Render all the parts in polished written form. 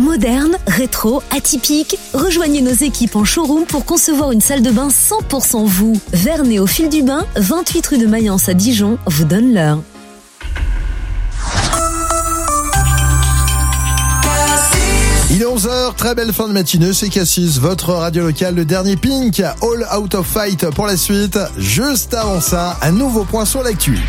Moderne, rétro, atypique. Rejoignez nos équipes en showroom pour concevoir une salle de bain 100% vous. Vernay au fil du bain, 28 rue de Mayence à Dijon, vous donne l'heure. Il est 11h, très belle fin de matinée, c'est Cassis, votre radio locale, le dernier Pink, All Out of Fight pour la suite. Juste avant ça, un nouveau point sur l'actu.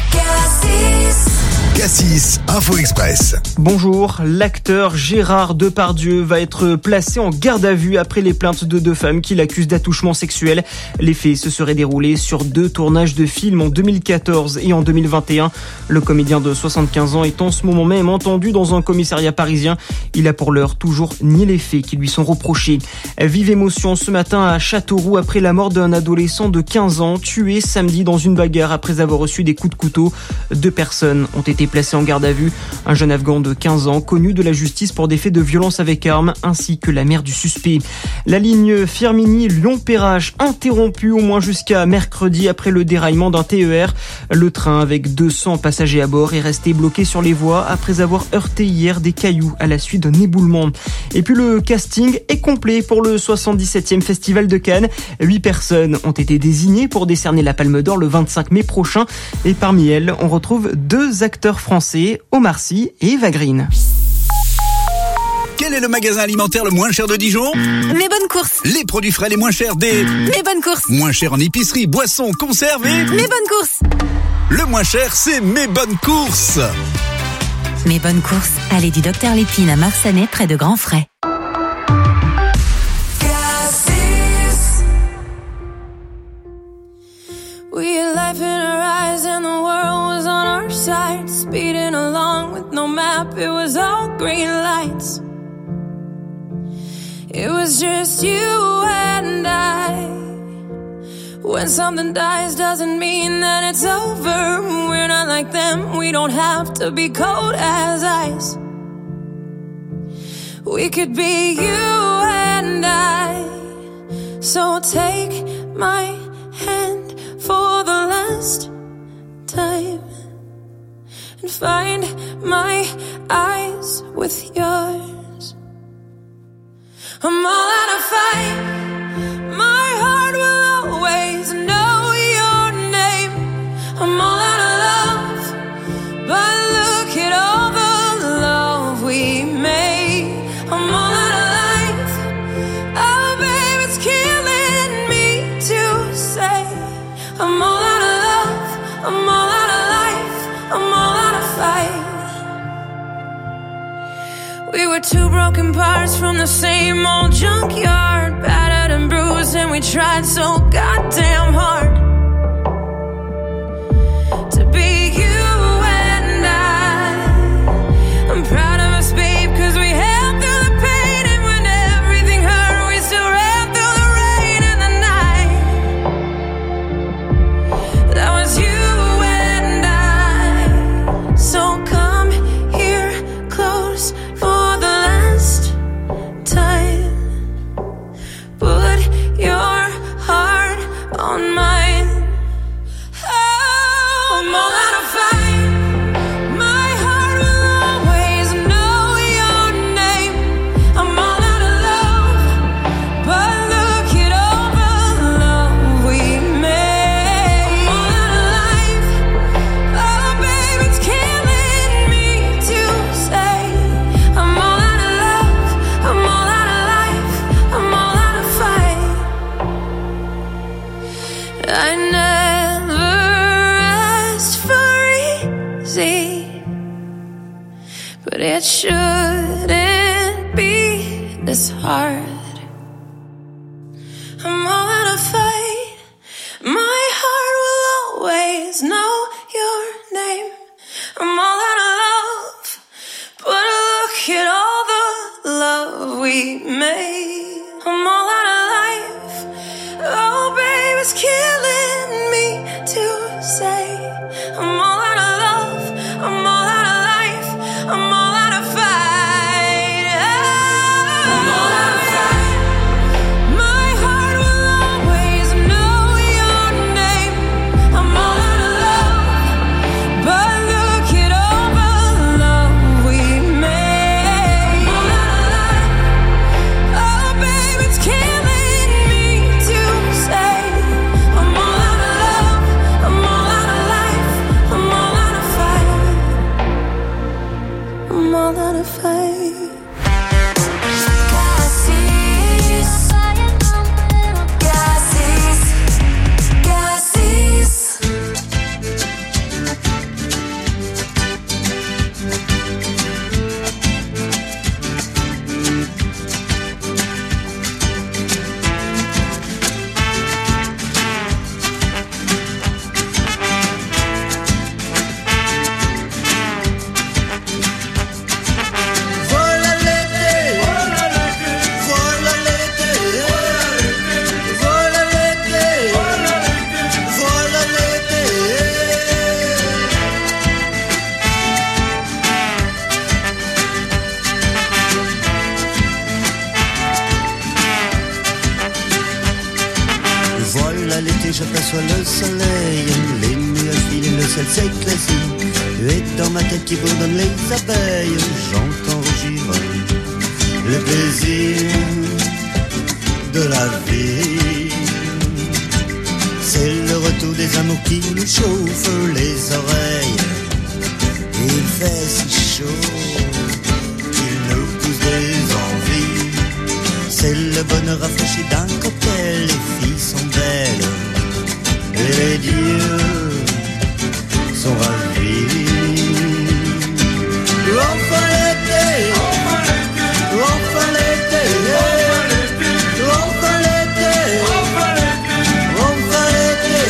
Cassis, Info Express. Bonjour, l'acteur Gérard Depardieu va être placé en garde à vue après les plaintes de deux femmes qui l'accusent d'attouchement sexuel. Les faits se seraient déroulés sur 2 tournages de films en 2014 et en 2021. Le comédien de 75 ans est en ce moment même entendu dans un commissariat parisien. Il a pour l'heure toujours nié les faits qui lui sont reprochés. Vive émotion ce matin à Châteauroux après la mort d'un adolescent de 15 ans tué samedi dans une bagarre après avoir reçu des coups de couteau. 2 personnes ont été placé en garde à vue, un jeune Afghan de 15 ans connu de la justice pour des faits de violence avec arme, ainsi que la mère du suspect. La ligne Firminy-Lyon-Perrache interrompue au moins jusqu'à mercredi après le déraillement d'un TER. Le train avec 200 passagers à bord est resté bloqué sur les voies après avoir heurté hier des cailloux à la suite d'un éboulement. Et puis le casting est complet pour le 77e Festival de Cannes. 8 personnes ont été désignées pour décerner la Palme d'Or le 25 mai prochain. Et parmi elles, on retrouve 2 acteurs français, Omar Sy et Eva Green. Quel est le magasin alimentaire le moins cher de Dijon ? Mes bonnes courses. Les produits frais les moins chers des... Mes bonnes courses. Moins cher en épicerie, boissons, conserves et... Mes bonnes courses. Le moins cher, c'est Mes bonnes courses. Mes bonnes courses, allée du Docteur Lépine à Marsanais près de Grand Frais. We had life in our eyes and the world was on our side. Speeding along with no map, it was all green lights. It was just you and I. When something dies doesn't mean that it's over. We're not like them, we don't have to be cold as ice. We could be you and I. So take my hand for the last time and find my eyes with yours. I'm all out of fight. My heart will always know your name. I'm all out of love, but look at all the love we made. I'm all out of life. Oh babe, it's killing me to say I'm all out of love, I'm all out of life, I'm all out of fight. We were 2 broken parts from the same old junkyard, battered and bruised, and we tried so goddamn hard to be you and I'm proud of us, babe, 'cause we held through the pain, and when everything hurt, we still ran through the rain and the night. That was you and I. So come here close for the last time. Put your heart on mine. Oh, I'm all out of fight. My heart will always know your name. I'm all out of love, but look at all the love we made. I'm all out of life. Oh, babe, it's killing me to say I'm all out of love, I'm all out of life, I'm all out of fight. I never asked for easy, but it shouldn't be this hard. I'm all out of fight. My heart will always know your name. I'm all out of love, but look at all the love we made. I'm all out of life. Oh, babe, it's killing me to say I'm all out of love, I'm all out of life, I'm all out of fight. I'm all out of fight. My heart will always know your name. I'm all out of love, but look at all the love we made. I'm all out of life. I'm all out of faith. J'aperçois le soleil, les nuages filent et le ciel s'éclaircit. Et dans ma tête qui bourdonne les abeilles, j'entends rugir le plaisir de la vie. C'est le retour des amours qui nous chauffent les oreilles. Il fait si chaud qu'il nous pousse des envies. C'est le bonheur rafraîchi d'un cocktail, les filles sont belles. Et les dieux sont ravis. Enfin l'été, enfin l'été, enfin l'été, enfin l'été.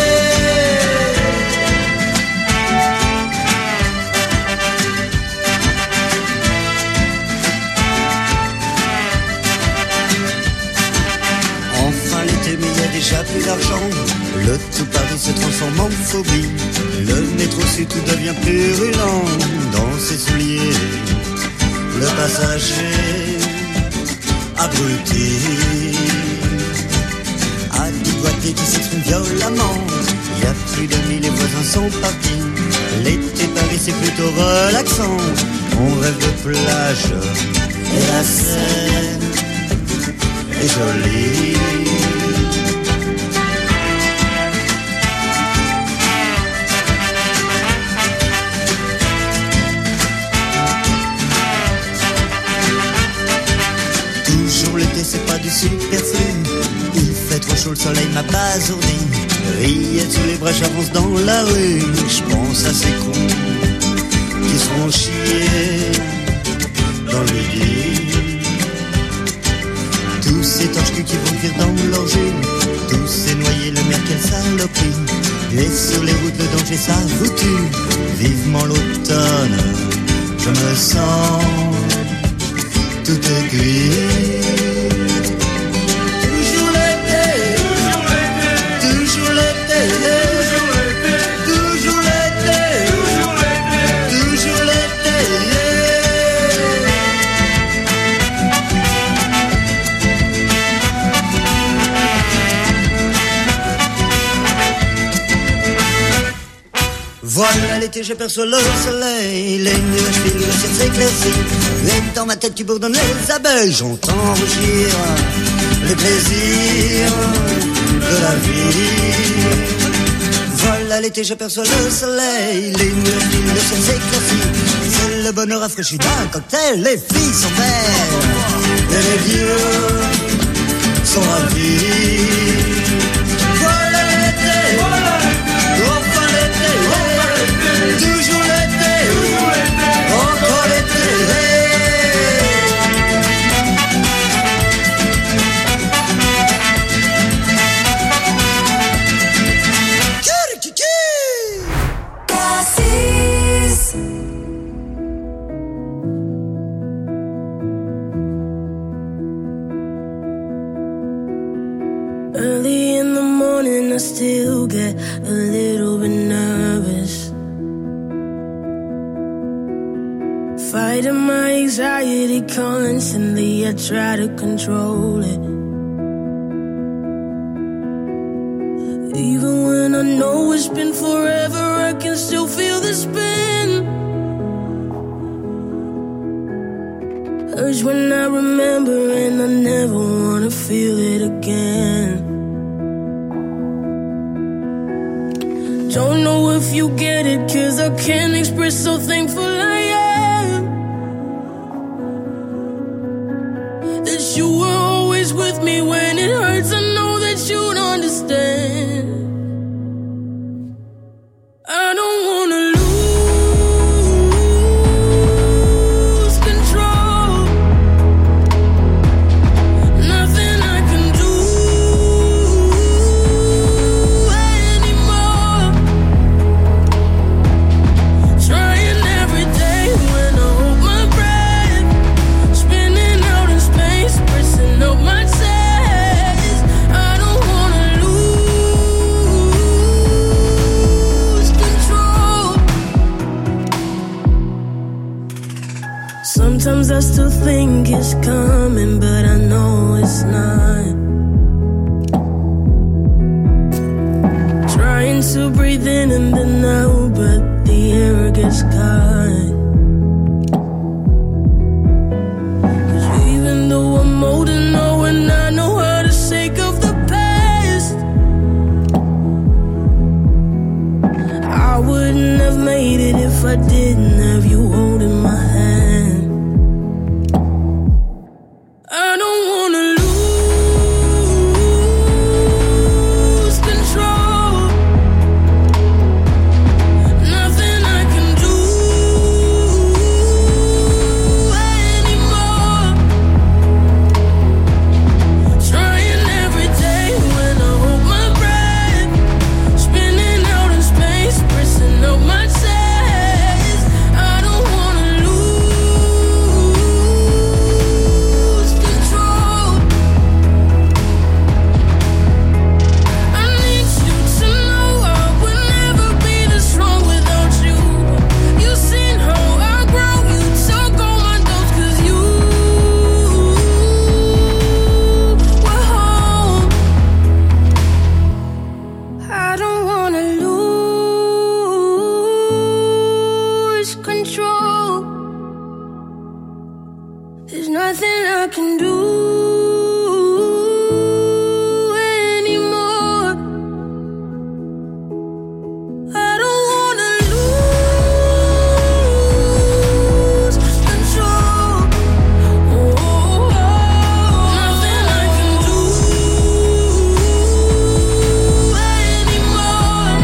Enfin l'été, mais il y a déjà plus d'argent. Le tout Paris se transforme en phobie. Le métro sud tout devient purulent dans ses souliers. Le passager abruti a dégoûté qui s'exprime violemment. Il y a plus de 1000, les voisins sont partis. L'été Paris c'est plutôt relaxant. On rêve de plage et la Seine est jolie. C'est pas du superflu. Il fait trop chaud, le soleil m'a basourdi. Rillettes sous les bras, j'avance dans la rue. Je pense à ces cons qui seront chiés dans le lit. Tous ces torches qui vont cuire dans leur jus. Tous ces noyés, le mer, quelle saloperie. Et sur les routes, le danger, ça vous tue. Vivement l'automne, je me sens tout aiguille. Voilà l'été, j'aperçois le soleil, les nuages filent, le ciel s'éclaircit. Et dans ma tête qui bourdonne les abeilles, j'entends rugir le plaisir de la vie. Voilà l'été, j'aperçois le soleil, les nuages filent, le ciel s'éclaircit. C'est le bonheur rafraîchi d'un cocktail, les filles sont belles et les vieux sont ravis. Voilà l'été, enfin l'été, toujours l'été, encore l'été. Early in the morning, I still get a little bit nervous. Fighting my anxiety constantly, I try to control it. Even when I know it's been forever, I can still feel the spin. Urge when I remember and I never wanna feel it again. Don't know if you get it, 'cause I can't express how thankful I am. Sometimes I still think it's coming, but I know it's not. Trying to breathe in and then out, but the air gets caught. 'Cause even though I'm old and know and I know how to shake off the past, I wouldn't have made it if I didn't have you holding my hand. I don't wanna lose control. Nothing I can do anymore. Trying every day when I hold my breath, spinning out in space, pressing up my chest. I don't wanna lose control. I need you to know I would never be this strong without you. You seen how I grow, you took all my dose 'cause you were home. I don't wanna lose control. There's nothing I can do anymore. I don't wanna lose control. Nothing I can do anymore.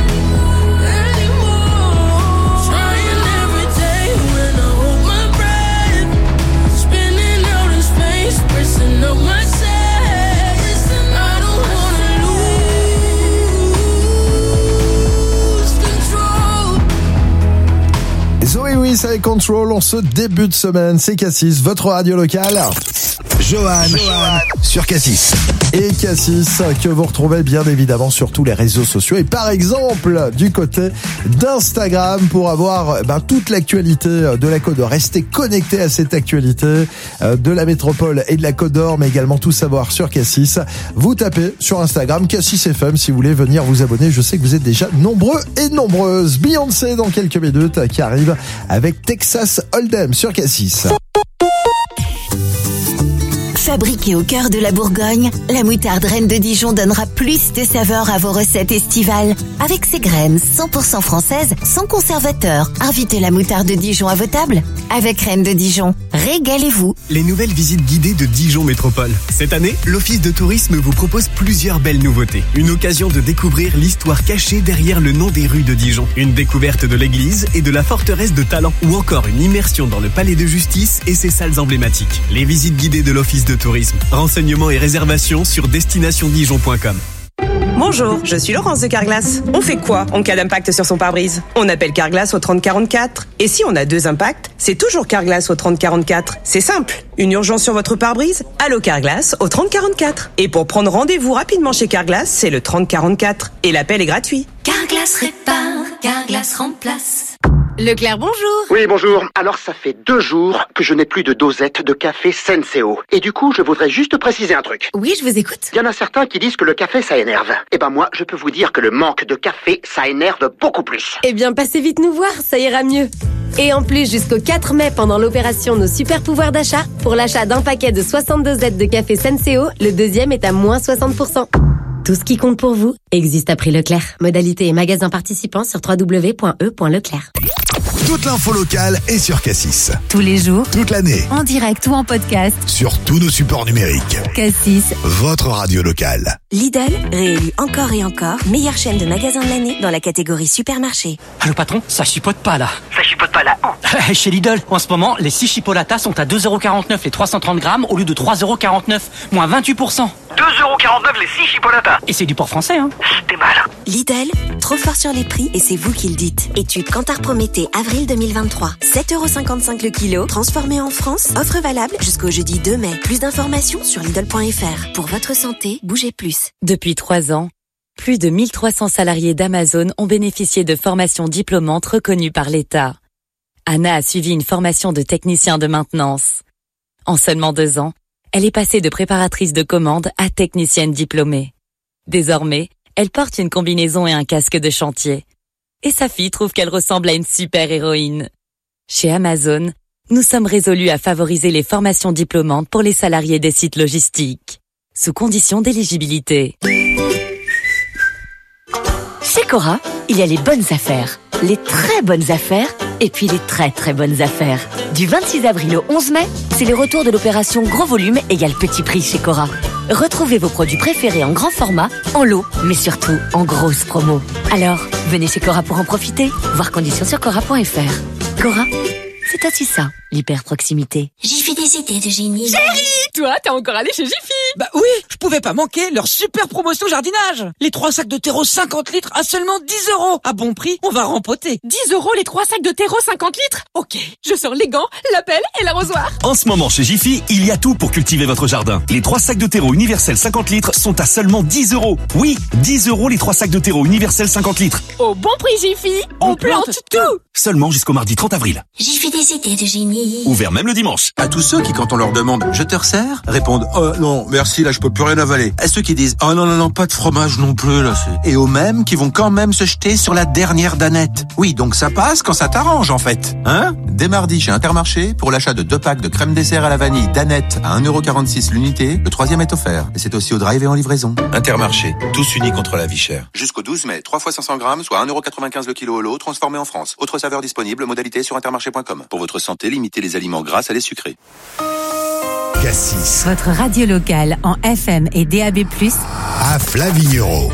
Trying every day when I hold my breath, spinning out in space, pressing up my chest. I don't wanna lose control. Zoé Wiss avec Control, on se début de semaine, c'est Cassis, votre radio locale. Johan sur Cassis. Et Cassis, que vous retrouvez bien évidemment sur tous les réseaux sociaux et par exemple du côté d'Instagram pour avoir toute l'actualité de la Côte d'Or. Restez connectés à cette actualité de la métropole et de la Côte d'Or, mais également tout savoir sur Cassis. Vous tapez sur Instagram Cassis FM si vous voulez venir vous abonner. Je sais que vous êtes déjà nombreux et nombreuses. Beyoncé dans quelques minutes qui arrive avec Texas Hold'em sur Cassis. Fabriquée au cœur de la Bourgogne, la moutarde Reine de Dijon donnera plus de saveur à vos recettes estivales. Avec ses graines 100% françaises, sans conservateur. Invitez la moutarde de Dijon à vos tables. Avec Reine de Dijon, régalez-vous. Les nouvelles visites guidées de Dijon Métropole. Cette année, l'Office de tourisme vous propose plusieurs belles nouveautés. Une occasion de découvrir l'histoire cachée derrière le nom des rues de Dijon. Une découverte de l'église et de la forteresse de Talent. Ou encore une immersion dans le palais de justice et ses salles emblématiques. Les visites guidées de l'Office de tourisme. Renseignements et réservations sur destinationdijon.com. Bonjour, je suis Laurence de Carglass. On fait quoi en cas d'impact sur son pare-brise? On appelle Carglass au 3044. Et si on a deux impacts, c'est toujours Carglass au 3044. C'est simple. Une urgence sur votre pare-brise? Allô Carglass au 3044. Et pour prendre rendez-vous rapidement chez Carglass, c'est le 3044. Et l'appel est gratuit. Carglass répare, Carglass remplace. Leclerc, bonjour. Oui, bonjour. Alors, ça fait 2 jours que je n'ai plus de dosette de café Senseo. Et du coup, je voudrais juste préciser un truc. Oui, je vous écoute. Il y en a certains qui disent que le café, ça énerve. Eh ben moi, je peux vous dire que le manque de café, ça énerve beaucoup plus. Eh bien, passez vite nous voir, ça ira mieux. Et en plus, jusqu'au 4 mai, pendant l'opération Nos Super Pouvoirs d'achat, pour l'achat d'un paquet de 60 dosettes de café Senseo, le deuxième est à moins 60%. Tout ce qui compte pour vous existe à prix Leclerc. Modalité et magasins participants sur www.e.leclerc. Toute l'info locale est sur Cassis. Tous les jours, toute l'année, en direct ou en podcast, sur tous nos supports numériques. Cassis, votre radio locale. Lidl, réélu encore et encore, meilleure chaîne de magasins de l'année dans la catégorie supermarché. Allô patron, ça chipote pas là. Ça chipote pas là. Chez Lidl, en ce moment, les 6 chipolatas sont à 2,49€ les 330 grammes au lieu de 3,49€, moins 28%. 2,49€ les 6 chipolatas. Et c'est du porc français, hein. T'es mal. Lidl, trop fort sur les prix et c'est vous qui le dites. Étude Kantar Prométhée, avril 2023. 7,55€ le kilo, transformé en France. Offre valable jusqu'au jeudi 2 mai. Plus d'informations sur Lidl.fr. Pour votre santé, bougez plus. Depuis 3 ans, plus de 1300 salariés d'Amazon ont bénéficié de formations diplômantes reconnues par l'État. Anna a suivi une formation de technicien de maintenance. En seulement 2 ans, elle est passée de préparatrice de commande à technicienne diplômée. Désormais, elle porte une combinaison et un casque de chantier. Et sa fille trouve qu'elle ressemble à une super-héroïne. Chez Amazon, nous sommes résolus à favoriser les formations diplômantes pour les salariés des sites logistiques, sous condition d'éligibilité. Chez Cora, il y a les bonnes affaires, les très bonnes affaires et puis les très très bonnes affaires. Du 26 avril au 11 mai, c'est le retour de l'opération Gros Volume égale Petit Prix chez Cora. Retrouvez vos produits préférés en grand format, en lot, mais surtout en grosse promo. Alors, venez chez Cora pour en profiter. Voir conditions sur cora.fr. Cora, c'est aussi ça, l'hyper-proximité. Jiffy des idées de génie. Chérie, toi, t'es encore allé chez Jiffy? Bah oui, je pouvais pas manquer leur super promotion jardinage. Les 3 sacs de terreau 50 litres à seulement 10 €. À bon prix, on va rempoter. 10 € les 3 sacs de terreau 50 litres? Ok, je sors les gants, la pelle et l'arrosoir. En ce moment, chez Jiffy, il y a tout pour cultiver votre jardin. Les 3 sacs de terreau universel 50 litres sont à seulement 10 €. Oui, 10 € les 3 sacs de terreau universel 50 litres. Au bon prix Jiffy, on plante tout. Seulement jusqu'au mardi 30 avril. Jiffy des idées de génie. Ouvert même le dimanche. À tous ceux qui, quand on leur demande « Je te resserre ?» répondent « Oh non, merci, là je peux plus rien avaler ». À ceux qui disent « Oh non, pas de fromage non plus, là c'est... » Et aux mêmes qui vont quand même se jeter sur la dernière danette. Oui, donc ça passe quand ça t'arrange en fait. Hein ? Dès mardi chez Intermarché, pour l'achat de 2 packs de crème dessert à la vanille danette à 1,46 € l'unité, le 3e est offert. Et c'est aussi au drive et en livraison. Intermarché, tous unis contre la vie chère. Jusqu'au 12 mai, 3 fois 500 grammes, soit 1,95 € le kilo au lot, transformé en France. Autre saveur disponible, modalité sur intermarché.com. Pour votre santé, limitez les aliments gras à les sucrés. Cassis. Votre radio locale en FM et DAB+, à Flavignereau.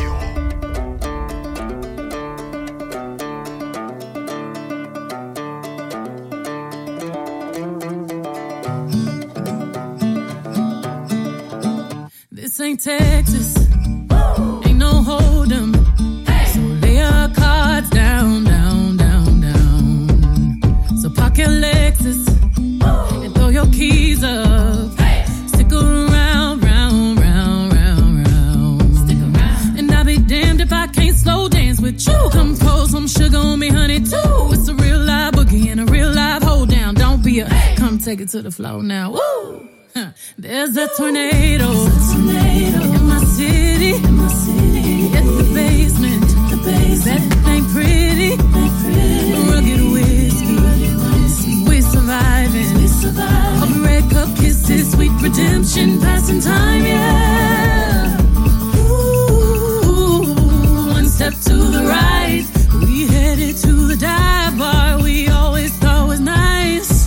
This ain't Texas, ain't no hold'em. So lay your cards down, down, down, down. So park your Lexus and throw your keys up. Stick around, round, round, round, round. Stick around. And I'll be damned if I can't slow dance with you. Come pour some sugar on me, honey, too. It's a real live boogie and a real live hold down. Don't be a, come take it to the floor now. Woo! There's a tornado in my city. Hit the basement. That ain't pretty. Rugged whiskey. We're surviving. Of red cup kisses, sweet redemption, passing time, yeah. Ooh, one step to the right. We headed to the dive bar we always thought was nice.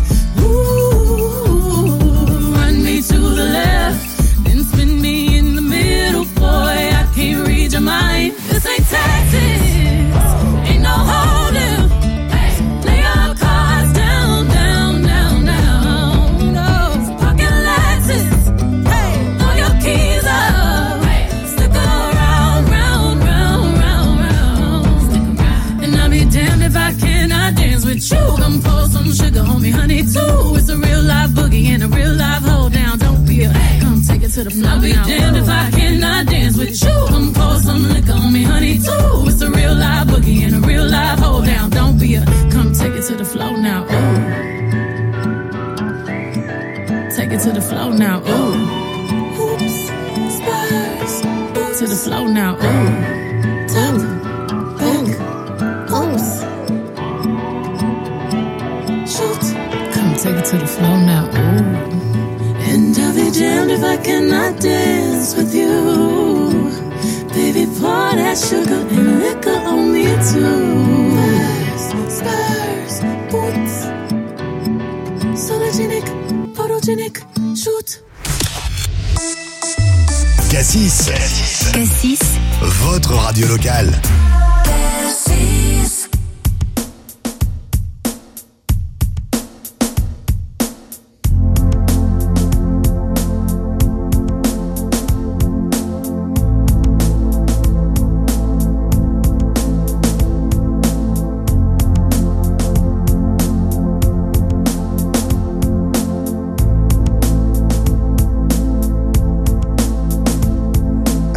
To the left, then spin me in the middle, boy, I can't read your mind. This ain't Texas, ain't no hold'em. Lay your cards down, down, down, down. No, pocket Lexus, throw your keys up. Stick around, round, round, round, round. And I'll be damned if I cannot dance with you. Come pour some sugar on me, honey, too. It's a real live boogie and a real live hold down. Don't be a, come take it to the floor. I'll be damned if I cannot dance with you. Come pour some liquor on me, honey, too. It's a real live boogie and a real live hold down. Don't be a, come take it to the floor now. Ooh. Take it to the floor now. Ooh. Oops. Spurs. To the floor now. Ooh. Ooh. Oops. Shoot. Come take it to the floor now. Ooh. And I'll be damned if I cannot dance with you. Baby, pour that sugar and liquor on me too. Spurs, boots. Sologenic, photogenic, shoot. Cassis. Cassis. Votre radio locale. Cassis.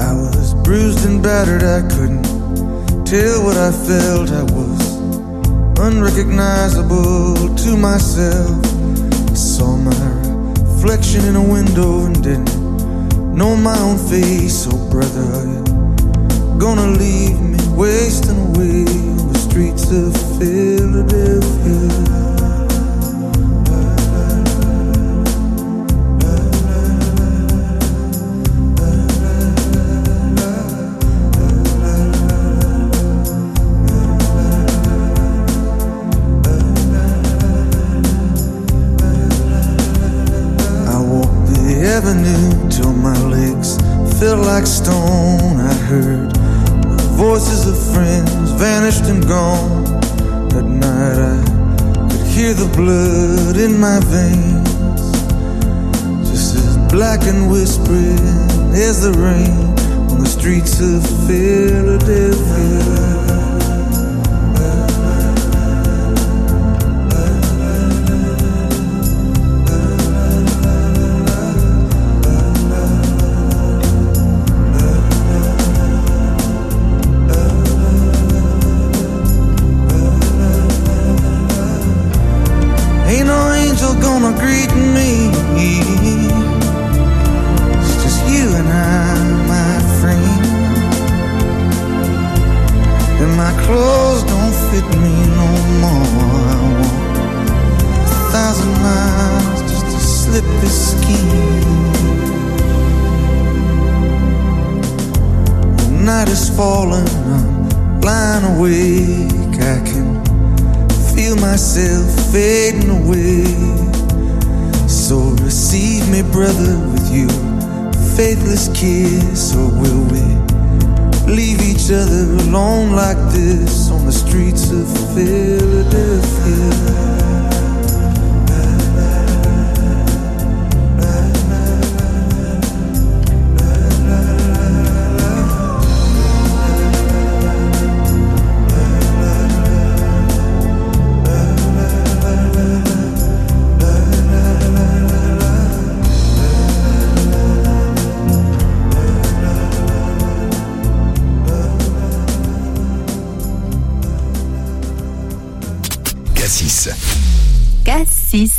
Battered, I couldn't tell what I felt. I was unrecognizable to myself. I saw my reflection in a window and didn't know my own face. Oh brother, are you gonna leave me wasting away on the streets of Philadelphia? Till my legs felt like stone. I heard the voices of friends vanished and gone. That night I could hear the blood in my veins, just as black and whispering as the rain on the streets of Philadelphia. Gonna greet me. It's just you and I, my friend. And my clothes don't fit me no more. I walk 1,000 miles just to slip this skin. The night is falling, I'm lying awake. I can feel myself fading away. So receive me, brother, with your faithless kiss. Or will we leave each other alone like this on the streets of Philadelphia? Cassis.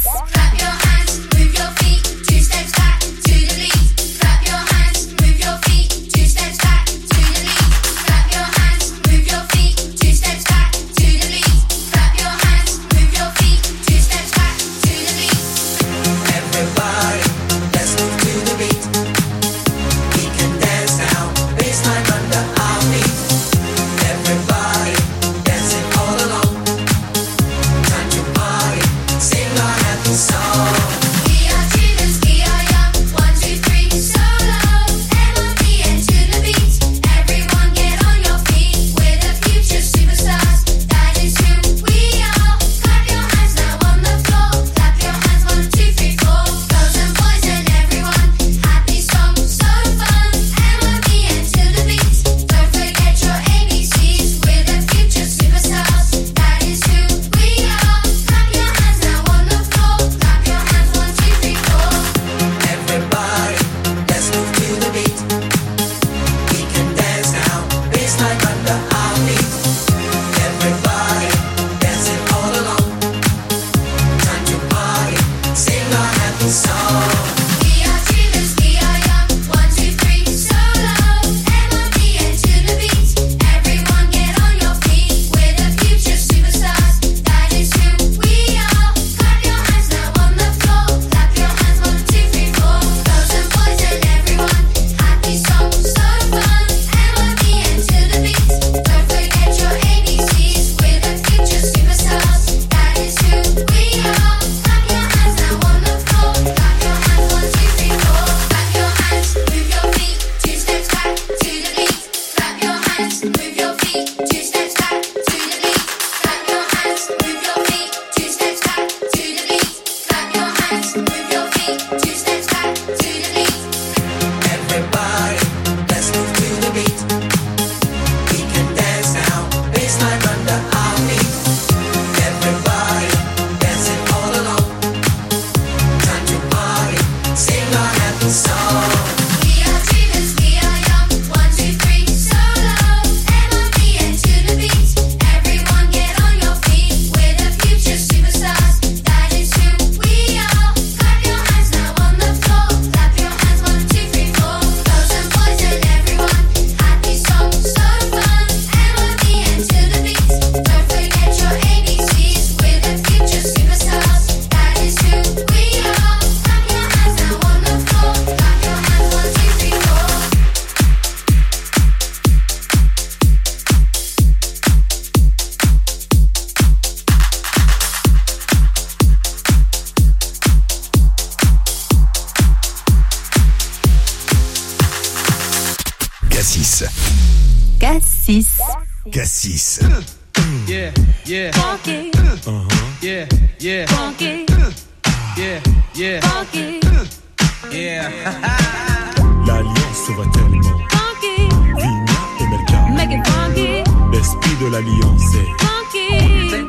Cassis. Cassis. Cassis. Yeah, yeah. Funky. Yeah, yeah. Funky. Yeah, yeah. Funky. Yeah. L'alliance se voit tellement. Funky. Vigna et Melka. Make it funky. L'esprit de l'alliance est. Funky.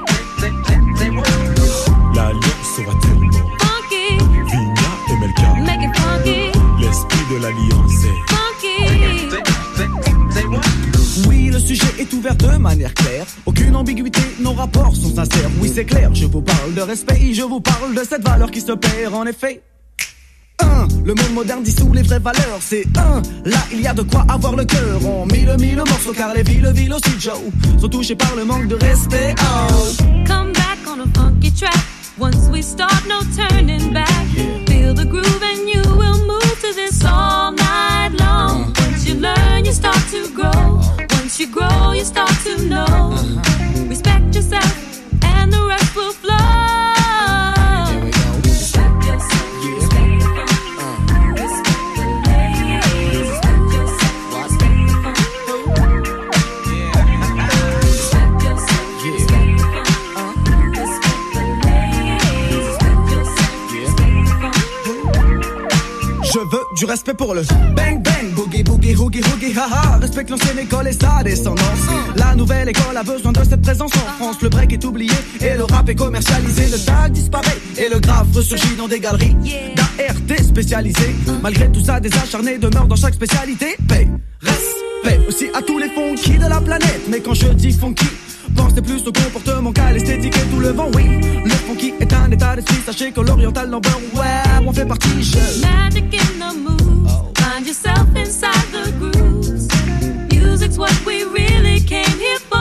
L'alliance se voit tellement. Funky. Vigna et Melka. Make it funky. L'esprit de l'alliance est. Funky. Oui, le sujet est ouvert de manière claire. Aucune ambiguïté, nos rapports sont sincères. Oui, c'est clair, je vous parle de respect, je vous parle de cette valeur qui se perd en effet. Le monde moderne dissout les vraies valeurs. C'est là il y a de quoi avoir le cœur. En mille morceaux car les villes aussi Joe sont touchés par le manque de respect. Come back on a funky track. Once we start, no turning back. Feel the groove and you will move to this all night long. Once you learn, you start to grow. Once you grow, you start to know. Respect yourself and the rest will flow. Respect yourself. Je veux du respect pour le bang bang, boogie boogie, hoogie hoogie, haha. Respecte l'ancienne école et sa descendance. La nouvelle école a besoin de cette présence en France. Le break est oublié et le rap est commercialisé. Le tag disparaît et le graphe ressurgit dans des galeries d'ART spécialisées. Malgré tout ça, des acharnés demeurent dans chaque spécialité. Paix, respect aussi à tous les funky de la planète. Mais quand je dis funky, pensez plus au comportement qu'à l'esthétique et tout le vent, oui. Le funky est un état d'esprit, sachez que l'oriental number one, on fait partie. Magic in the moves, find yourself inside the grooves. Music's what we really came here for.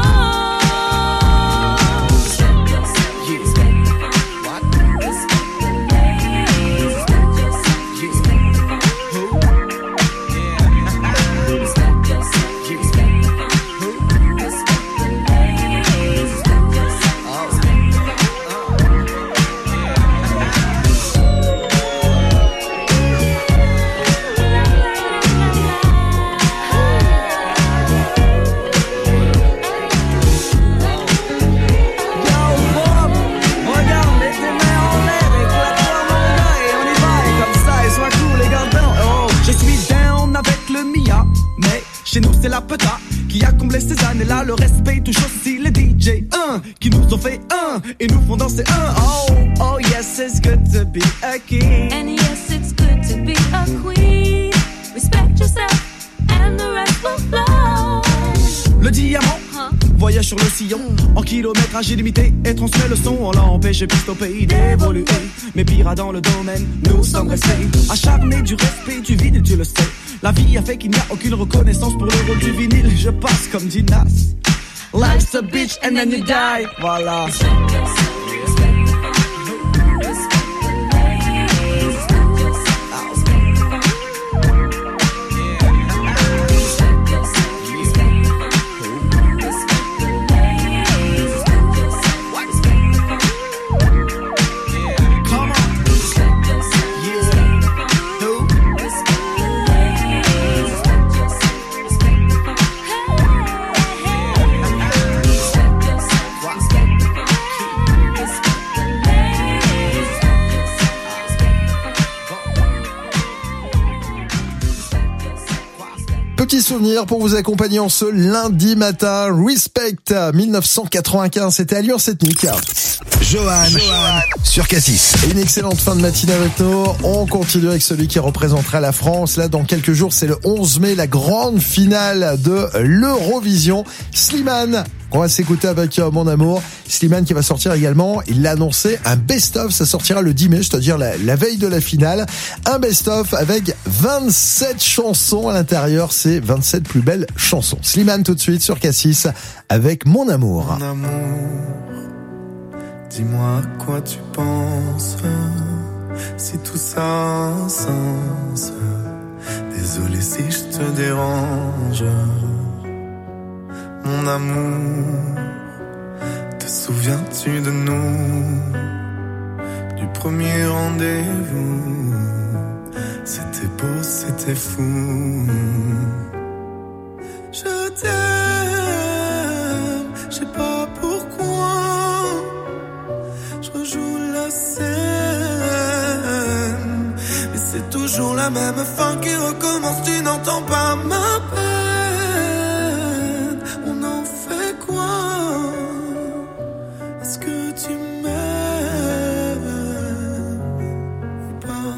Chez nous c'est la peta qui a comblé ces années-là. Le respect touche aussi les DJ qui nous ont fait et nous font danser oh yes it's good to be a king. And yes it's good to be a queen. Respect yourself and the rest will flow. Le diamant voyage sur le sillon en kilométrage illimité et transmet le son. On l'a empêché piste au pays d'évoluer. Mais pire dans le domaine, nous sommes restés acharnés du respect du vinyle, tu le sais. La vie a fait qu'il n'y a aucune reconnaissance pour le rôle du vinyle. Je passe comme dit Nas. Life's a bitch and then you die. Voilà. Petit souvenir pour vous accompagner en ce lundi matin. Respect 1995, c'était Alliance Ethnique. Johan sur Cassis. Une excellente fin de matinée avec nous. On continue avec celui qui représentera la France. Là, dans quelques jours, c'est le 11 mai, la grande finale de l'Eurovision. Slimane, on va s'écouter avec Mon Amour. Slimane qui va sortir également, il l'a annoncé, un best-of. Ça sortira le 10 mai, c'est-à-dire la veille de la finale. Un best-of avec 27 chansons à l'intérieur. C'est 27 plus belles chansons. Slimane tout de suite sur Cassis avec Mon Amour. Mon amour, dis-moi à quoi tu penses, si tout ça a un sens. Désolé si je te dérange. Mon amour, te souviens-tu de nous, du premier rendez-vous? C'était beau, c'était fou. toujours la même fin qui recommence, tu n'entends pas ma peine. On en fait quoi? Est-ce que tu m'aimes ou pas?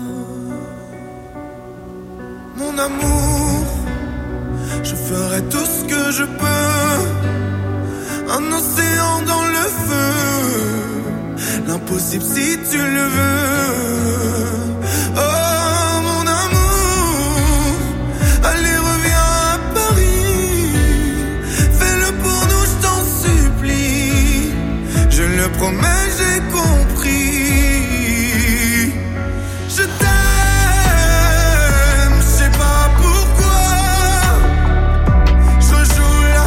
Mon amour, je ferai tout ce que je peux. Un océan dans le feu, l'impossible si tu le veux. Oh mon amour, allez reviens à Paris, fais-le pour nous, je t'en supplie. Je le promets, j'ai compris. Je t'aime, je sais pas pourquoi. Je joue la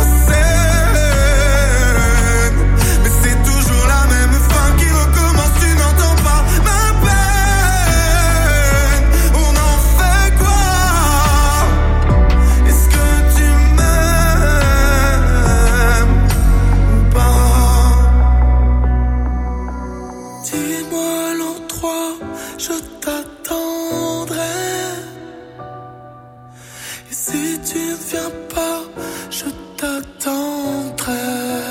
scène, mais c'est toujours la même fin qui recommence, tu n'entends pas ma peine. On en fait quoi? Est-ce que tu m'aimes ou pas? Dis-moi l'endroit, je t'attendrai. Et si tu ne viens pas, je t'attendrai.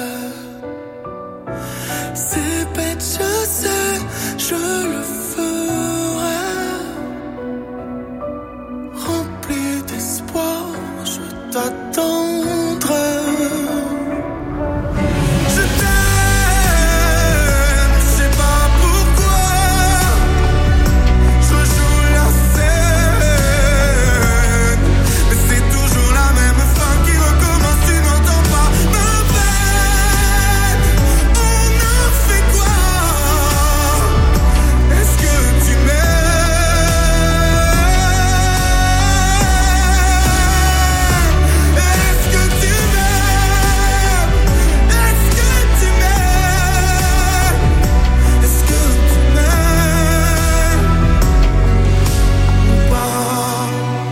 C'est bête, je sais, je le ferai. Rempli d'espoir, je t'attendrai. Je t'aime, je sais pas pourquoi. Je joue la scène, mais c'est toujours la même fin qui recommence, tu n'entends pas ma peine. On a fait quoi? Est-ce que tu m'aimes? Est-ce que tu m'aimes? Est-ce que tu m'aimes? Est-ce que tu m'aimes ou pas?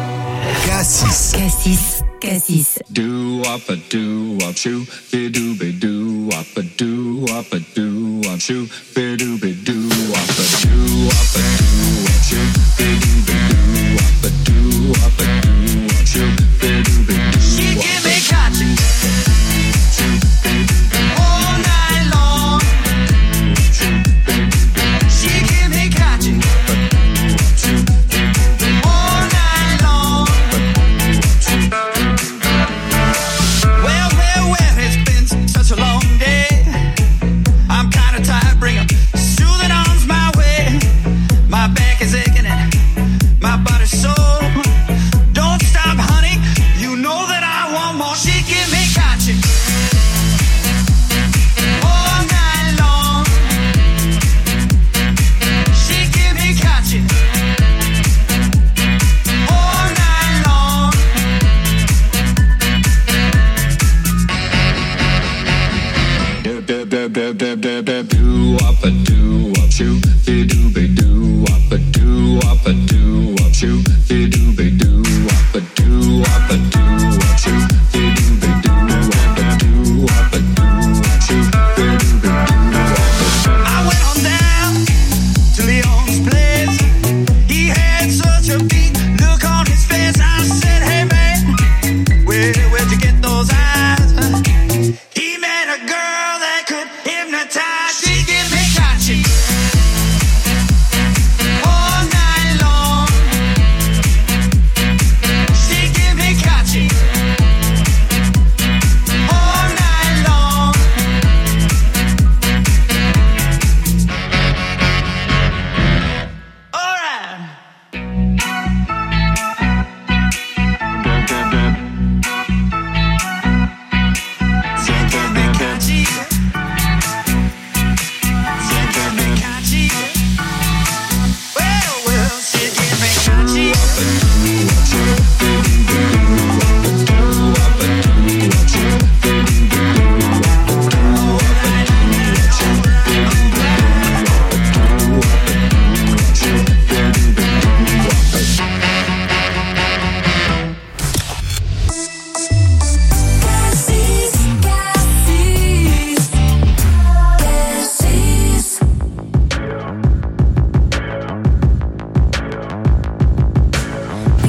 Cassis. Do up a do up shoe, be do be do up a do up a do up shoe, be do be do up a do up a do up shoe, be do be do up a do up a do up shoe, be do be do. She give me catching all night long. She give me catching all night long. Well, it's been such a long day. I'm kinda tired, bring 'em soothing arms my way. My back is aching and my body's sore. Don't stop, honey, you know that I want more. She give me catching all night long. She give me catching all night long. Do up a do up shoe, be do be do up a do up a do up shoe, be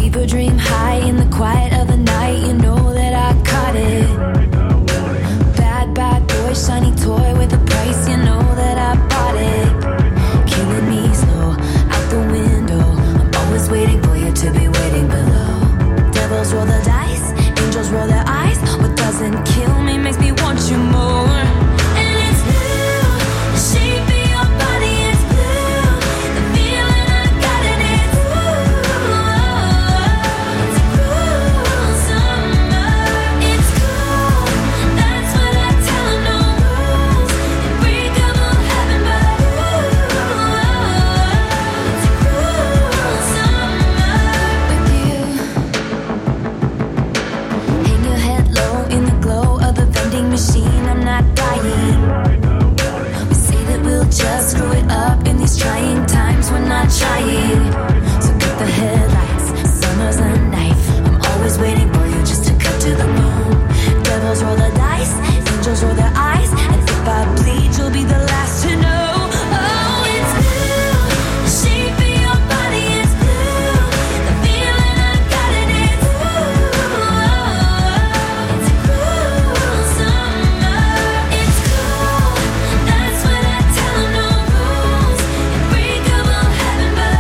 fever dream high in the quiet of the night. You know that I caught it. Bad, bad boy, shiny toy with a price. You know that I bought it. Killing me slow, out the window. I'm always waiting for you to be waiting below. Devils roll the dice, angels roll their eyes. What doesn't kill me makes me want you more. And it's blue, the shape of your body is blue. The feeling I got in it, it's a cruel summer. It's cool, that's what I tell 'em, no rules. Unbreakable heaven, but it's a cruel summer with you. Hang your head low in the glow of the vending machine. I'm not dying. We say that we'll just screw it up in these trying times. We're not trying. So cut the headlights. Summer's a knife. I'm always waiting for you just to cut to the bone. Devils roll the dice. Angels roll their eyes. And if I bleed, you'll be the last to know. Oh, it's blue. The shape of your body is blue. The feeling I got in it, it's a cruel summer. It's cool, that's what I tell 'em, no rules. Unbreakable heaven, but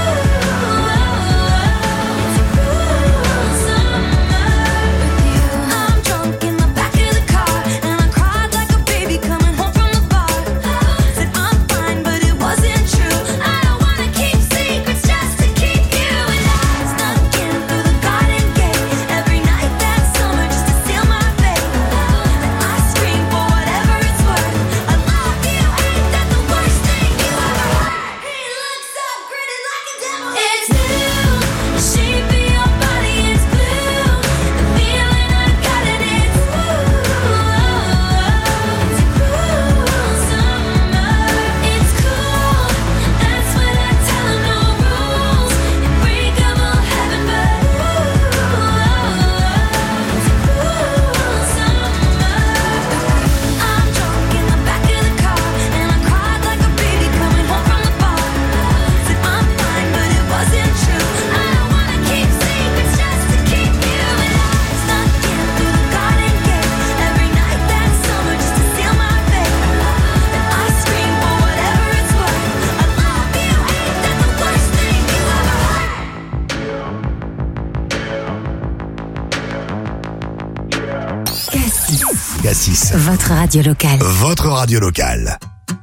it's a cruel summer with you. I'm drunk in the back of the car, and I cried like a baby coming home from the bar. Said I'm fine, but it wasn't true. I don't wanna keep secrets just to keep you. And I snuck in through the garden gate every night that summer just to seal my fate. Then I scream for whatever it's worth. I love you, ain't that the worst thing you ever heard? He looks so gritty like a devil. It's blue, the shape of your body is blue. The feeling I got in it, it's a cruel summer. It's cool, that's what I tell 'em, no rules. Unbreakable heaven, but it's a cruel summer. I'm drunk in the back of the car, and I cried like a baby coming home from the bar. Said I'm fine, but it wasn't true. I don't wanna keep secrets just to keep you. And I snuck in through the garden gate every night that summer just to seal my fate. Then I scream for whatever it's worth. I love you, ain't that the worst thing you ever heard? Cassis, Votre radio locale. votre radio locale.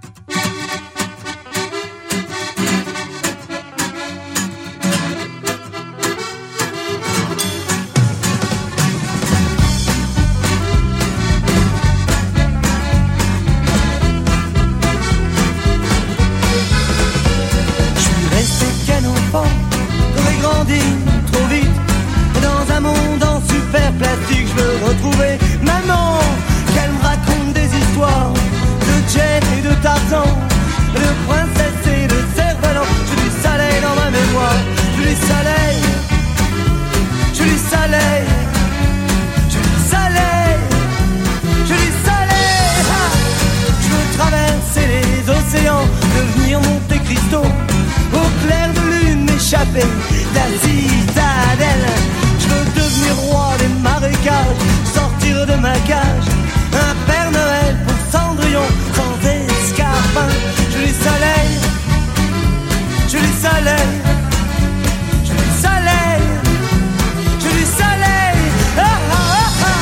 Je suis resté qu'un enfant, j'aurais grandi trop vite. Et dans un monde en super plastique, je veux retrouver maman. Qu'elle me raconte des histoires de Jen et de Tarzan, de princesse et de cerf-volant. Je du soleil dans ma mémoire, je du soleil, je du soleil, je du soleil, je du soleil. Ah, je veux traverser les océans, devenir Monte Cristo, au clair de lune m'échapper de la citadelle. Je veux devenir roi des marécages, sortir de ma cage, un Père Noël pour Cendrillon, sans escarpin. Je du soleil, je du soleil, je du soleil, je du soleil. Ah, ah, ah, ah.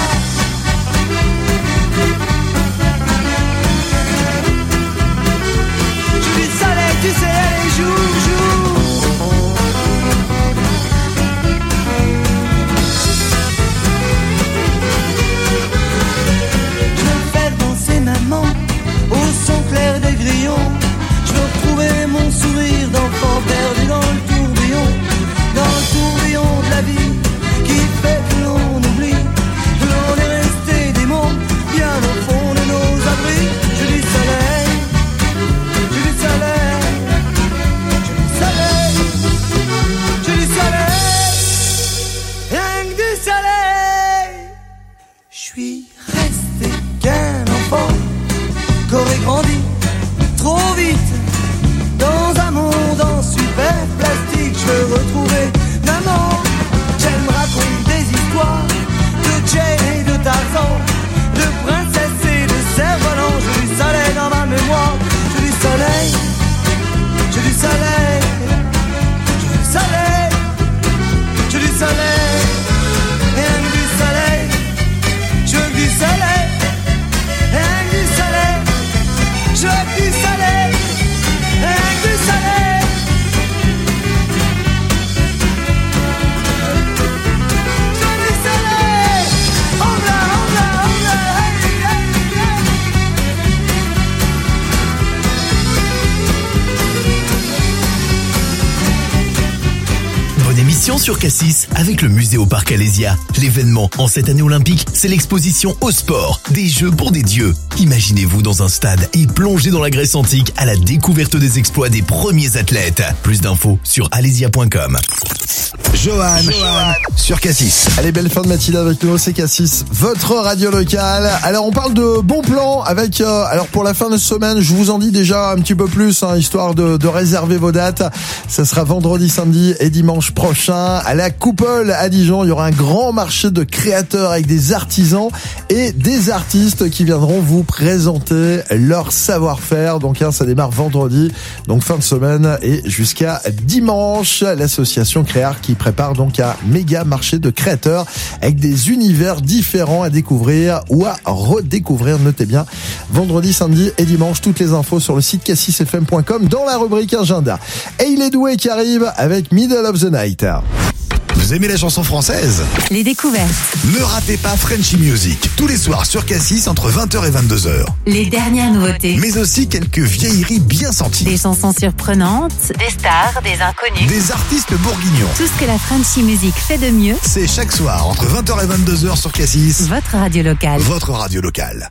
Je du soleil, tu sais, allez, joue, joue. exposition sur Cassis avec le musée au parc Alésia. L'événement en cette année olympique, c'est l'exposition au sport, des jeux pour des dieux. Imaginez-vous dans un stade et plongez dans la Grèce antique à la découverte des exploits des premiers athlètes. Plus d'infos sur alésia.com. Johan sur Cassis. Allez, belle fin de matinée avec nous, c'est Cassis, votre radio locale. Alors on parle de bons plans avec, alors pour la fin de semaine, je vous en dis déjà un petit peu plus, histoire de réserver vos dates. Ça sera vendredi, samedi et dimanche prochain à la Coupole à Dijon. Il y aura un grand marché de créateurs avec des artisans et des artistes qui viendront vous présenter leur savoir-faire. Donc ça démarre vendredi, donc fin de semaine et jusqu'à dimanche. L'association Créart qui prépare donc un méga marché de créateurs avec des univers différents à découvrir ou à redécouvrir. Notez bien, vendredi, samedi et dimanche. Toutes les infos sur le site cassisfm.com dans la rubrique agenda. Et il est doué qui arrive avec Middle of the Night. Vous aimez la chanson française? Les découvertes. Ne ratez pas Frenchy Music, tous les soirs sur Cassis entre 20h et 22h. Les dernières nouveautés. Mais aussi quelques vieilleries bien senties. Des chansons surprenantes. Des stars, des inconnus. Des artistes bourguignons. Tout ce que la Frenchy Music fait de mieux. C'est chaque soir entre 20h et 22h sur Cassis. Votre radio locale. Votre radio locale.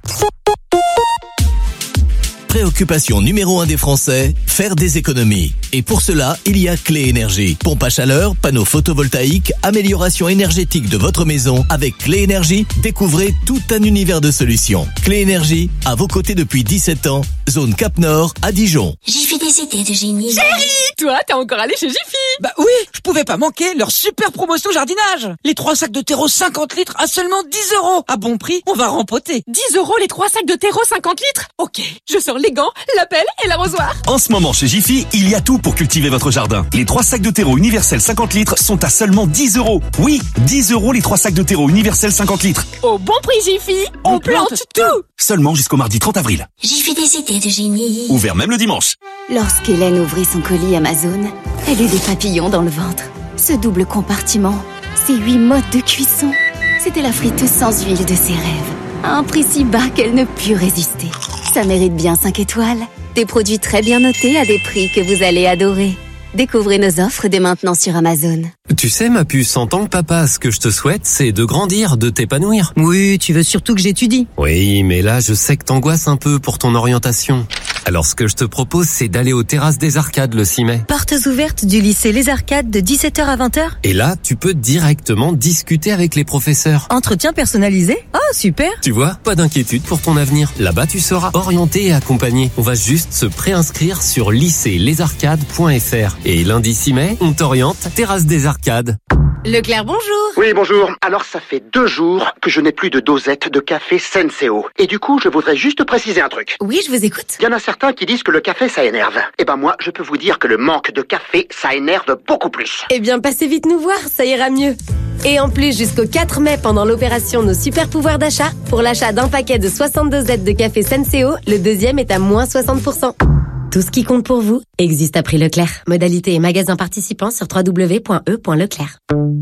Préoccupation numéro 1 des Français, faire des économies. Et pour cela, il y a Clé Énergie. Pompe à chaleur, panneaux photovoltaïques, amélioration énergétique de votre maison. Avec Clé Énergie, découvrez tout un univers de solutions. Clé Énergie, à vos côtés depuis 17 ans, zone Cap Nord à Dijon. J'ai fait des idées de génie. Chérie, toi, t'es encore allé chez Jiffy? Bah oui, je pouvais pas manquer leur super promotion jardinage. Les 3 sacs de terreau 50 litres à seulement 10 €. À bon prix, on va rempoter. 10 € les 3 sacs de terreau 50 litres? Ok, je sors les gants, la pelle et l'arrosoir. En ce moment chez Jiffy, il y a tout pour cultiver votre jardin. Les 3 sacs de terreau universel 50 litres sont à seulement 10 €. Oui, 10 € les 3 sacs de terreau universel 50 litres. Au bon prix Jiffy, on plante tout. Seulement jusqu'au mardi 30 avril. J'ai fait des idées de génie. Ouvert même le dimanche. Lorsqu'Hélène ouvrit son colis Amazon, elle eut des papillons dans le ventre. Ce double compartiment, ces 8 modes de cuisson, c'était la friteuse sans huile de ses rêves. À un prix si bas qu'elle ne put résister. Ça mérite bien 5 étoiles. Des produits très bien notés à des prix que vous allez adorer. Découvrez nos offres dès maintenant sur Amazon. Tu sais, ma puce, en tant que papa, ce que je te souhaite, c'est de grandir, de t'épanouir. Oui, tu veux surtout que j'étudie. Oui, mais là, je sais que t'angoisses un peu pour ton orientation. Alors, ce que je te propose, c'est d'aller aux Terrasses des Arcades le 6 mai. Portes ouvertes du lycée Les Arcades de 17h à 20h. Et là, tu peux directement discuter avec les professeurs. Entretien personnalisé? Ah, super. Tu vois, pas d'inquiétude pour ton avenir. Là-bas, tu seras orienté et accompagné. On va juste se préinscrire sur lycéelesarcades.fr. Et lundi 6 mai, on t'oriente Terrasses des Arcades. Leclerc, bonjour. Oui, bonjour. Alors, ça fait 2 jours que je n'ai plus de dosette de café Senseo. Et du coup, je voudrais juste préciser un truc. Oui, je vous écoute. Il y en a certains qui disent que le café, ça énerve. Eh ben moi, je peux vous dire que le manque de café, ça énerve beaucoup plus. Eh bien, passez vite nous voir, ça ira mieux. Et en plus, jusqu'au 4 mai, pendant l'opération Nos Super Pouvoirs d'achat, pour l'achat d'un paquet de 62 Z de café Senseo, le deuxième est à moins 60%. Tout ce qui compte pour vous existe à prix Leclerc. Modalité et magasin participants sur www.e.leclerc.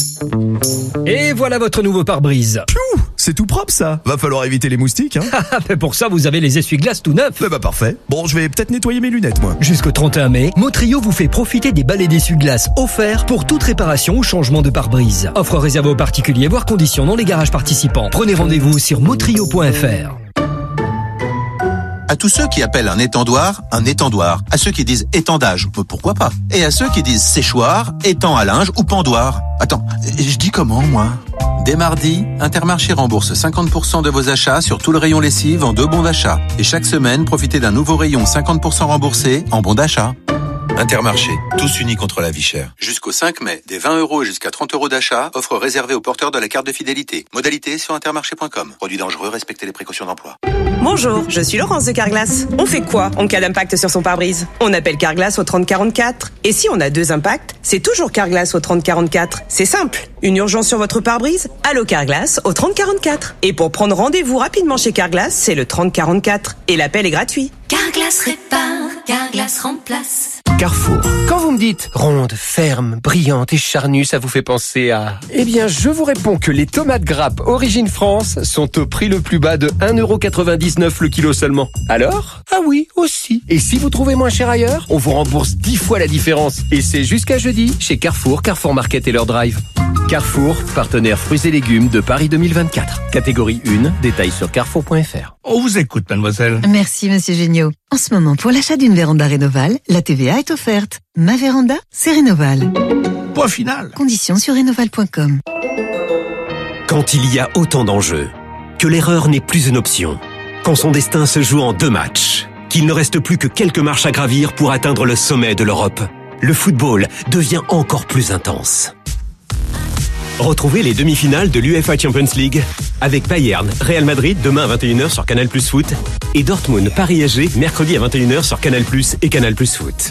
Et voilà votre nouveau pare-brise. Piou, c'est tout propre ça. Va falloir éviter les moustiques, hein. Pour ça, vous avez les essuie-glaces tout neufs. Bah parfait. Bon, je vais peut-être nettoyer mes lunettes, moi. Jusqu'au 31 mai, Motrio vous fait profiter des balais d'essuie-glaces offerts pour toute réparation ou changement de pare-brise. Offre réservée aux particuliers, voire conditions dans les garages participants. Prenez rendez-vous sur motrio.fr. À tous ceux qui appellent un étendoir, à ceux qui disent étendage, pourquoi pas, et à ceux qui disent séchoir, étang à linge ou pendoir. Attends, je dis comment, moi? Dès mardi, Intermarché rembourse 50% de vos achats sur tout le rayon lessive en 2 bons d'achat. Et chaque semaine, profitez d'un nouveau rayon 50% remboursé en bons d'achat. Intermarché, tous unis contre la vie chère. Jusqu'au 5 mai, des 20 € et jusqu'à 30 € d'achat, offre réservée aux porteurs de la carte de fidélité. Modalité sur intermarché.com. Produit dangereux, respectez les précautions d'emploi. Bonjour, je suis Laurence de Carglass. On fait quoi en cas d'impact sur son pare-brise? On appelle Carglass au 3044. Et si on a 2 impacts, c'est toujours Carglass au 3044. C'est simple. Une urgence sur votre pare-brise? Allô Carglass au 3044. Et pour prendre rendez-vous rapidement chez Carglass, c'est le 3044. Et l'appel est gratuit. Carglass répare, Carglass remplace. Carrefour. Quand vous me dites ronde, ferme, brillante et charnue, ça vous fait penser à... Eh bien, je vous réponds que les tomates grappes Origine France sont au prix le plus bas de 1,99€ le kilo seulement. Alors ? Ah oui, aussi. Et si vous trouvez moins cher ailleurs, on vous rembourse 10 fois la différence. Et c'est jusqu'à jeudi chez Carrefour, Carrefour Market et leur drive. Carrefour, partenaire fruits et légumes de Paris 2024. Catégorie 1, détails sur carrefour.fr. On vous écoute, mademoiselle. Merci, monsieur Géniaud. En ce moment, pour l'achat d'une véranda Rénoval, la TVA est offerte. Ma véranda, c'est Rénoval. Point final. Conditions sur rénoval.com. Quand il y a autant d'enjeux, que l'erreur n'est plus une option, quand son destin se joue en 2 matchs, qu'il ne reste plus que quelques marches à gravir pour atteindre le sommet de l'Europe, le football devient encore plus intense. Retrouvez les demi-finales de l'UEFA Champions League avec Bayern, Real Madrid demain à 21h sur Canal+ Foot et Dortmund, Paris SG mercredi à 21h sur Canal+ et Canal+ Foot.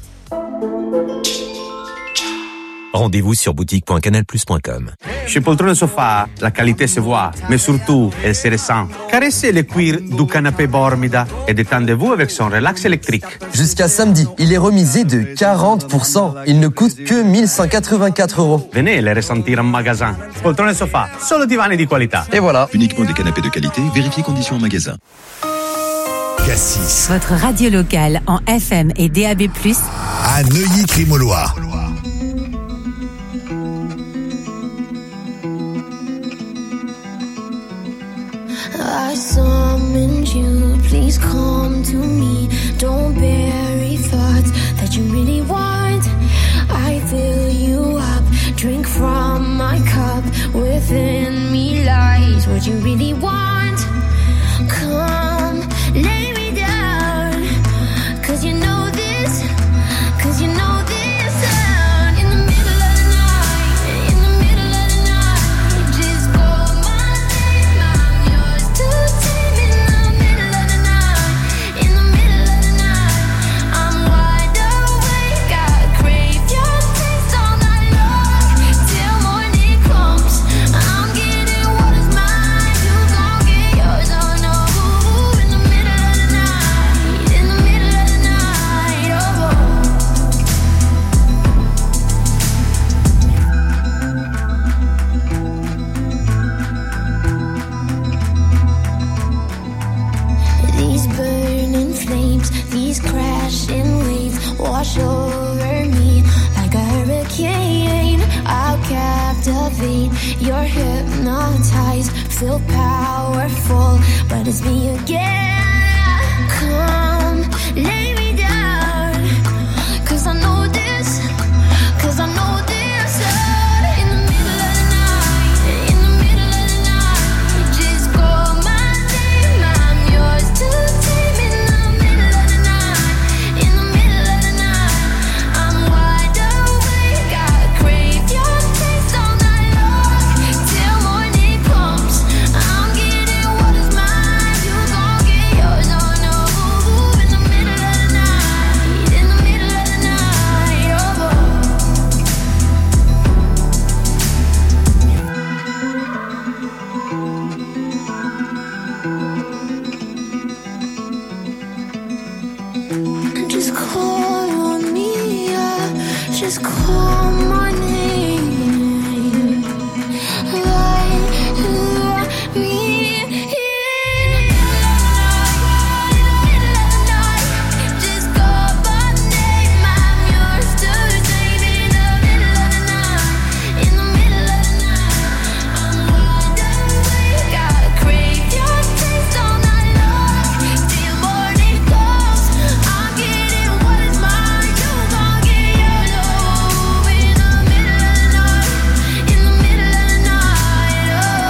Rendez-vous sur boutique.canalplus.com. Chez Poltrone Sofa, la qualité se voit, mais surtout, elle se ressent. Caressez le cuir du canapé Bormida et détendez-vous avec son relax électrique. Jusqu'à samedi, il est remisé de 40%. Il ne coûte que 1184 €. Venez les ressentir en magasin. Poltrone Sofa, solo divani di qualità. Et voilà. Uniquement des canapés de qualité, vérifiez conditions en magasin. Cassis. Votre radio locale en FM et DAB+. À Neuilly-Crimolois. I summoned you, please come to me. Don't bury thoughts that you really want. I fill you up, drink from my cup. Within me lies what you really want. Come, lay me down, 'cause you know this, 'cause you know this. In the middle of the night, in the middle of the night, just call my name, I'm yours to take. In the middle of the night, in the middle of the night, I'm wide awake, I crave your taste all night long, till morning comes. I'm getting what is mine, you gon' get yours, oh no. In the middle of the night, in the middle of the night, oh. These burning flames, these crashing waves wash over me like a hurricane. I'll captivate, you're hypnotized, feel powerful, but it's me again. Come, lay me down, 'cause I know this, 'cause I know this. In the middle of the night, in the middle of the night, just call my name, I'm yours to take. In the middle of the night, in the middle of the night, I'm wide awake, I crave your taste all night long, till morning comes. I'm getting what is mine, you gon' get yours, oh no. In the middle of the night, in the middle of the night, oh. Just call on me, just call my name. Let me in. Just call my name, I'm yours to take. In the middle of the night, in the middle of the night, I'm wide awake, I crave your taste all night long, till morning comes. I'm getting what is mine, you gon' get yours, oh. In the middle of the night, in the middle of the night,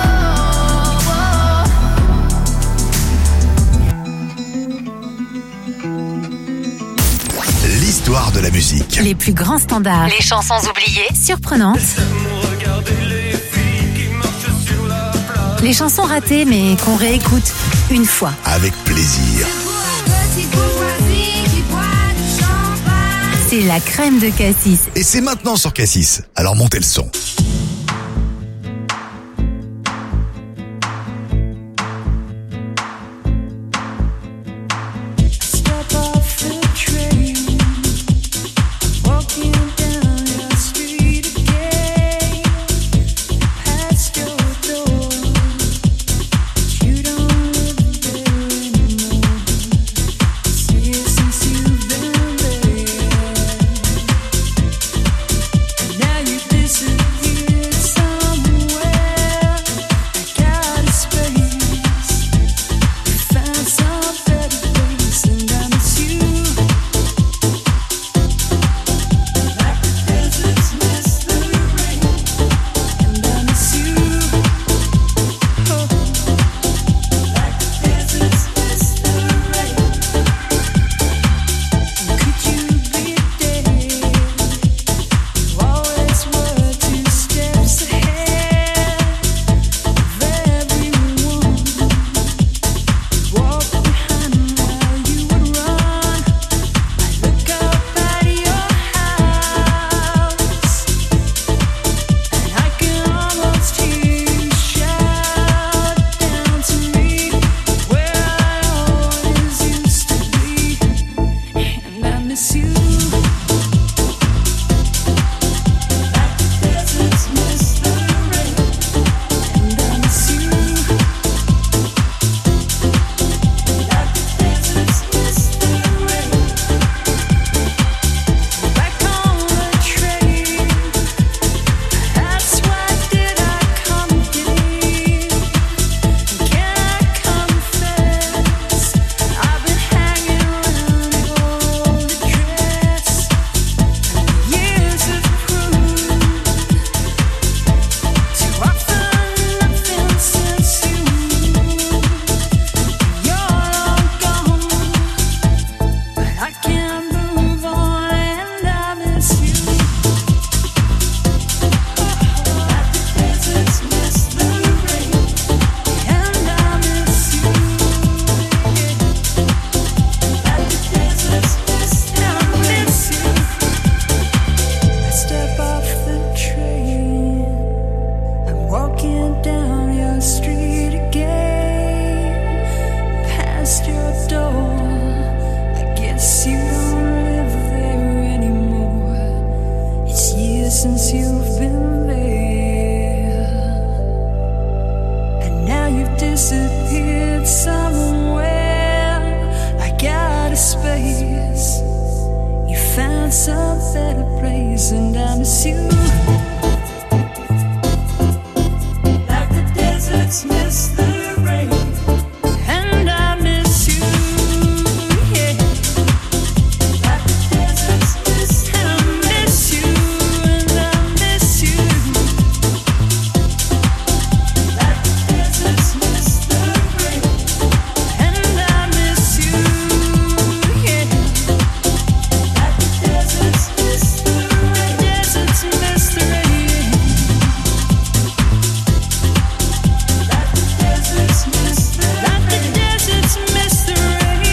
L'histoire de la musique. Les plus grands standards. Les chansons oubliées, surprenantes. Les chansons ratées mais qu'on réécoute une fois. Avec plaisir. C'est la crème de Cassis. Et c'est maintenant sur Cassis. Alors montez le son. Step off the train. you've been there, and now you've disappeared somewhere. I got a space, you found some better place, and I miss you like the deserts miss the rain. And I miss you, yeah, like the deserts miss. And I miss you, and I miss you, like the deserts miss the rain. And I miss you, yeah, like the deserts miss the rain. Deserts miss the rain. Like the deserts miss the rain. Like the deserts miss the rain.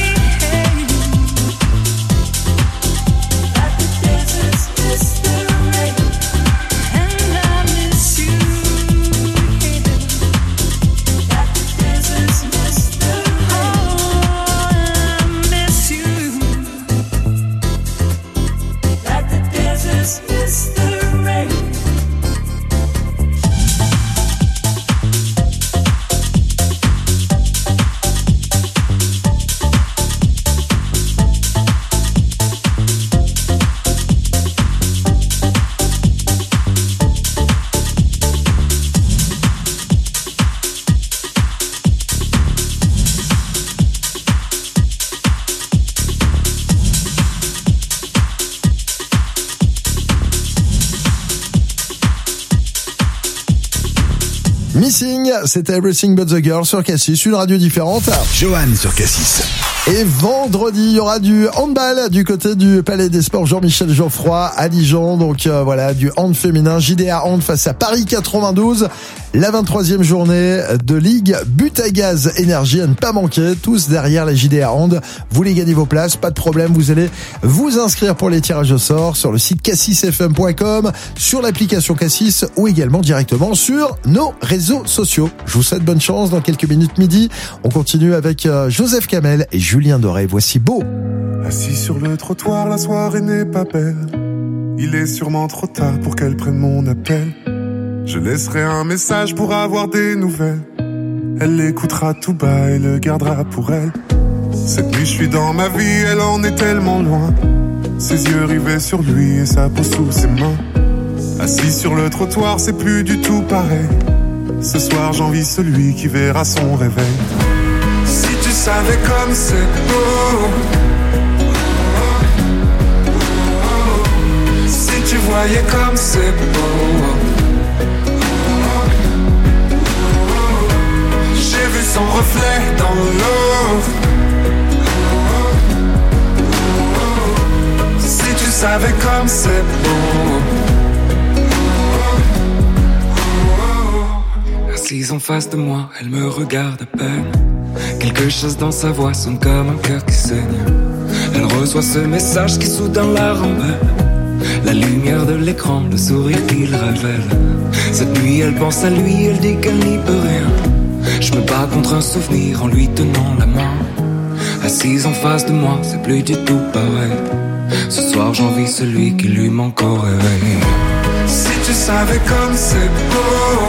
Like the deserts miss the rain. And I miss you, yeah, like the deserts miss the rain. Oh, I miss you, like the deserts miss the rain. Missing, c'était Everything But The Girl sur Cassis, une radio différente. Johan sur Cassis. Et vendredi, il y aura du handball du côté du Palais des Sports Jean-Michel Geoffroy à Dijon. Donc voilà, du hand féminin, JDA Hand face à Paris 92. La 23e journée de Ligue Butagaz Énergie à ne pas manquer. Tous derrière la JDA Hand. Vous voulez gagner vos places, pas de problème. Vous allez vous inscrire pour les tirages au sort sur le site cassisfm.com, sur l'application Cassis ou également directement sur nos réseaux sociaux. Je vous souhaite bonne chance. Dans quelques minutes midi, on continue avec Joseph Kamel et Julien Doré. Voici Beau. Assis sur le trottoir, la soirée n'est pas belle. Il est sûrement trop tard pour qu'elle prenne mon appel. Je laisserai un message pour avoir des nouvelles. Elle l'écoutera tout bas et le gardera pour elle. Cette nuit je suis dans ma vie, elle en est tellement loin. Ses yeux rivés sur lui et sa peau sous ses mains. Assis sur le trottoir, c'est plus du tout pareil. Ce soir j'envie celui qui verra son réveil. Si tu savais comme c'est beau, si tu voyais comme c'est beau. J'ai vu son reflet dans l'eau. Si tu savais comme c'est beau. Assise en face de moi, elle me regarde à peine. Quelque chose dans sa voix sonne comme un cœur qui saigne. Elle reçoit ce message qui soudain la rend belle. La lumière de l'écran, le sourire qu'il révèle. Cette nuit elle pense à lui, elle dit qu'elle n'y peut rien. Je me bats contre un souvenir en lui tenant la main. Assise en face de moi, c'est plus du tout pareil. Ce soir j'envie celui qui lui manque au réveil. Si tu savais comme c'est beau.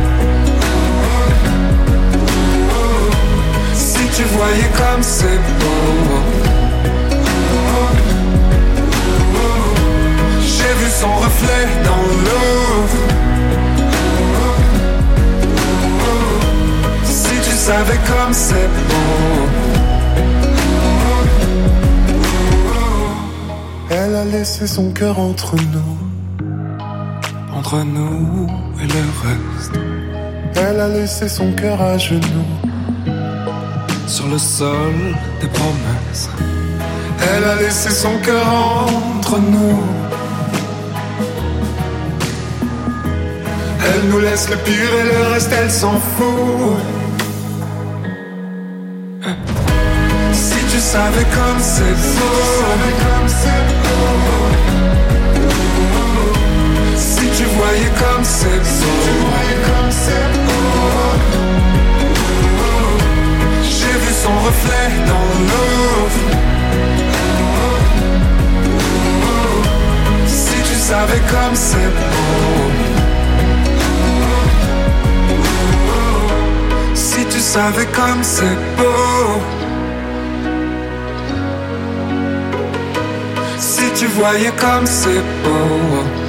Si tu voyais comme c'est beau. J'ai vu son reflet dans l'eau. Si tu savais comme c'est beau. Elle a laissé son cœur entre nous. Entre nous et le reste. Elle a laissé son cœur à genoux. Sur le sol des promesses. Elle a laissé son cœur entre nous. Elle nous laisse le pire et le reste elle s'en fout. Si tu savais comme c'est beau. Si tu voyais comme c'est beau. J'ai vu son reflet dans l'eau. Si tu savais comme c'est beau. savais comme c'est beau. Si tu voyais comme c'est beau.